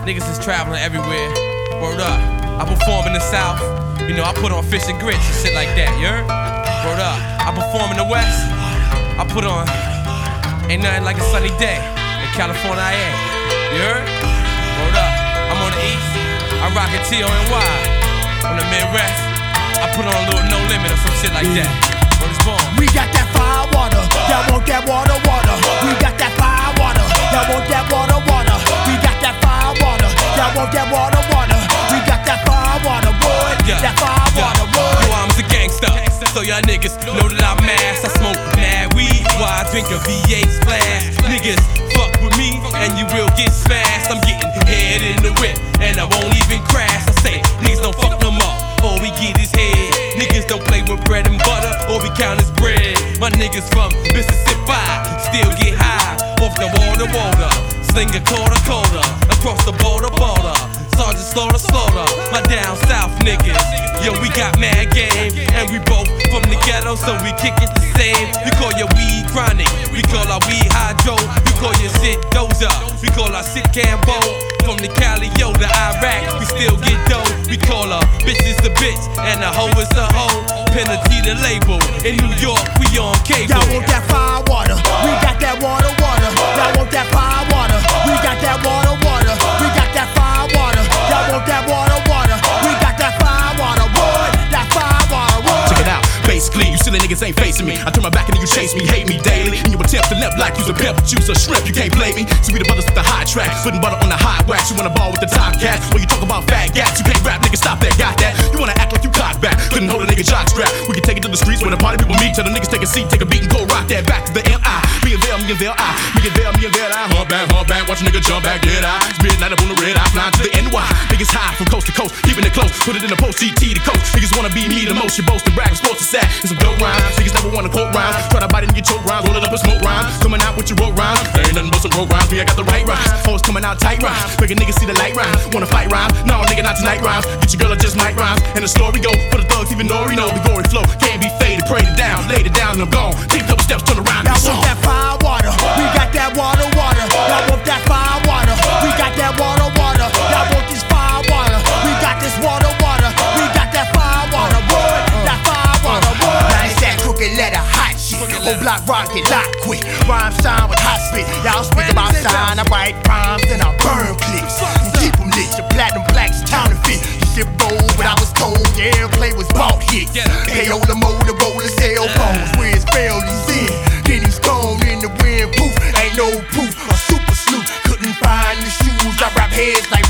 Niggas is traveling everywhere. Word up. I perform in the South. You know, I put on fish and grits and shit like that, you heard? Word up. I perform in the West. I put on Ain't Nothing Like a Sunny Day in California, I am. You heard? Word up. I'm on the East. I rock a T-O-N-Y. On the Midwest, I put on a little No Limit or some shit like that. Word is born. We got that fire water. Y'all want that water, water. We got that fire water. Y'all want that water, water. We got that fire water. Y'all want that water, water. We got that fire water, boy. That fire water, boy. Yo, I'm a gangster, so y'all niggas know that I'm mass. I smoke mad weed while I drink a V8 splash. Niggas fuck with me and you will get smashed. I'm getting head in the whip and I won't even crash. I say niggas don't fuck them up, all we get is head. Niggas don't play with bread and butter, all we count is bread. My niggas from Mississippi still get high off the water. Sling a quarter across the border. Sergeant slaughter, my down south niggas. Yo, we got mad game, and we both from the ghetto, so we kick it the same. You call your weed chronic, we call our weed hydro. You call your shit doja, we call our shit Cambo. From the Cali, yo, to Iraq, we still get dough. We call her bitches the bitch, and a hoe is a hoe. Penalty the label, in New York, we on cable. Y'all want that fire water, we got that water, water. Y'all want that fire water, we got that water, water. We got that fire water, y'all want that water, water. We got that fire water, boy. That fire water, boy. Check it out. Basically, you silly niggas ain't facing me. I turn my back and then you chase me, hate me daily. And you attempt to live like you's a pimp, but you's a shrimp, you can't blame me. So we the brothers with the high track, putting butter on the hot wax. You wanna ball with the top cat, when you talk about fat gats. You can't rap, nigga, stop that, got that. You wanna act like you cock back, couldn't hold a nigga jock strap. We can take it to the streets where the party people meet. Tell the niggas take a seat, take a beat and go rock that back to the M.I. Me and there, I hump back, watch a nigga jump back, get out. It's midnight up on the red eye, flying to the NY. Niggas high from coast to coast, keeping it close, put it in the post, CT to coast. Niggas wanna be me the most, you boast and brag, sports is sad, and some dope rhymes. Niggas never wanna quote rhymes, try to bite it and get choke rhymes, roll it up and smoke rhymes. Coming out with your road rhymes, there ain't nothing but some road rhymes. Me, I got the right rhymes, always coming out tight rhymes. Make a nigga see the light rhymes, wanna fight rhymes. No, nigga, not tonight rhymes. Get your girl or just night rhymes. And the story go for the thugs, even though we know the gory flow can't be faded. Prayed it down, laid it down, and I'm gone. Take a couple steps, turn around. Y'all want that fire water, we got that water, water. Y'all want that fire water, we got that water, water. Y'all want this fire water, we got this water, water. We got that fire water, boy. That fire water, boy. Now it's that crooked letter, hot shit. Whole block rock it, lock quick. Rhyme shine with hot spit. Y'all speak about shine, I write rhymes and I burn clicks. And keep them lit, the platinum blacks counterfeit. Shit roll, but I was told the airplay was bought hits. KO the Motorola cell phones, where his failures in. Then he's gone in the wind, poof, ain't no proof. A super sleuth couldn't find the shoes. I wrap heads like